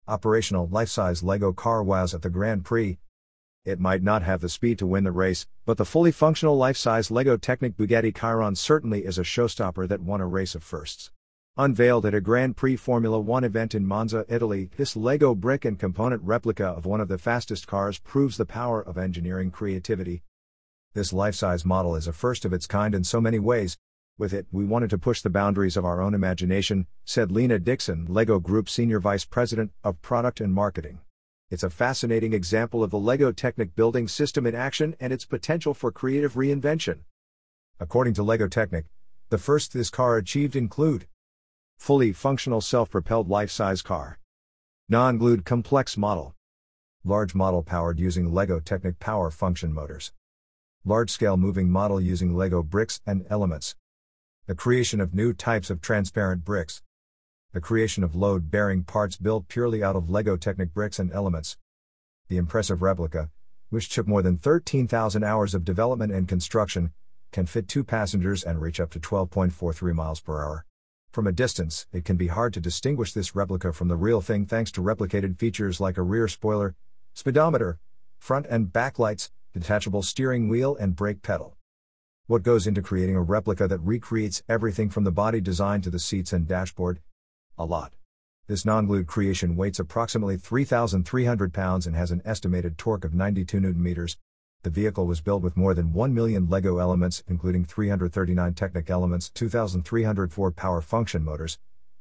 Operational life-size Lego car wows at the Grand Prix. It might not have the speed to win the race, but the fully functional life-size Lego Technic Bugatti Chiron certainly is a showstopper that won a race of firsts. Unveiled at a Grand Prix Formula One event in Monza, Italy, this Lego brick and component replica of one of the fastest cars proves the power of engineering creativity. This life-size model is a first of its kind in so many ways. With it, we wanted to push the boundaries of our own imagination, said Lena Dixon, Lego Group Senior Vice President of Product and Marketing. It's a fascinating example of the Lego Technic building system in action and its potential for creative reinvention. According to Lego Technic, the first this car achieved include fully functional self-propelled life-size car, non-glued complex model, large model powered using Lego Technic power function motors, large-scale moving model using Lego bricks and elements, the creation of new types of transparent bricks, the creation of load-bearing parts built purely out of Lego Technic bricks and elements, the impressive replica, which took more than 13,000 hours of development and construction, can fit 2 passengers and reach up to 12.43 miles per hour. From a distance, it can be hard to distinguish this replica from the real thing thanks to replicated features like a rear spoiler, speedometer, front and back lights, detachable steering wheel and brake pedal. What goes into creating a replica that recreates everything from the body design to the seats and dashboard? A lot. This non-glued creation weighs approximately 3,300 pounds and has an estimated torque of 92 Nm. The vehicle was built with more than 1 million Lego elements, including 339 Technic elements, 2,304 power function motors,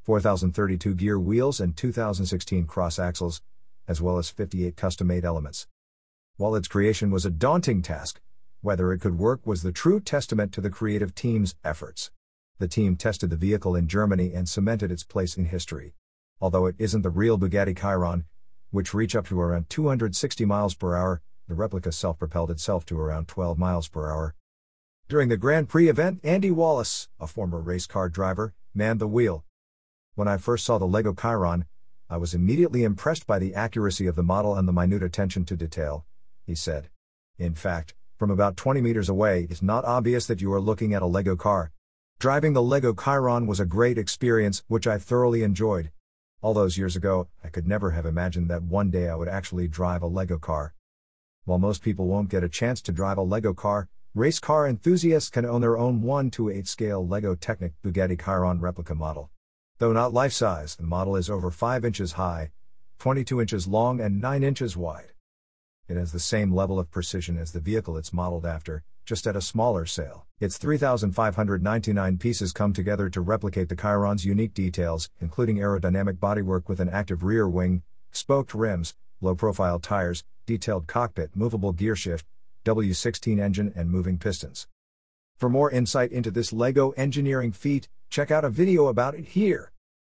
4,032 gear wheels and 2,016 cross axles, as well as 58 custom-made elements. While its creation was a daunting task, whether it could work was the true testament to the creative team's efforts. The team tested the vehicle in Germany and cemented its place in history. Although it isn't the real Bugatti Chiron, which reach up to around 260 miles per hour, the replica self-propelled itself to around 12 miles per hour. During the Grand Prix event, Andy Wallace, a former race car driver, manned the wheel. When I first saw the Lego Chiron, I was immediately impressed by the accuracy of the model and the minute attention to detail, he said. In fact, from about 20 meters away, it's not obvious that you are looking at a Lego car. Driving the Lego Chiron was a great experience, which I thoroughly enjoyed. All those years ago, I could never have imagined that one day I would actually drive a Lego car. While most people won't get a chance to drive a Lego car, race car enthusiasts can own their own 1:8 scale Lego Technic Bugatti Chiron replica model. Though not life-size, the model is over 5 inches high, 22 inches long and 9 inches wide. It has the same level of precision as the vehicle it's modeled after, just at a smaller scale. Its 3,599 pieces come together to replicate the Chiron's unique details, including aerodynamic bodywork with an active rear wing, spoked rims, low-profile tires, detailed cockpit, movable gearshift, W16 engine and moving pistons. For more insight into this Lego engineering feat, check out a video about it here.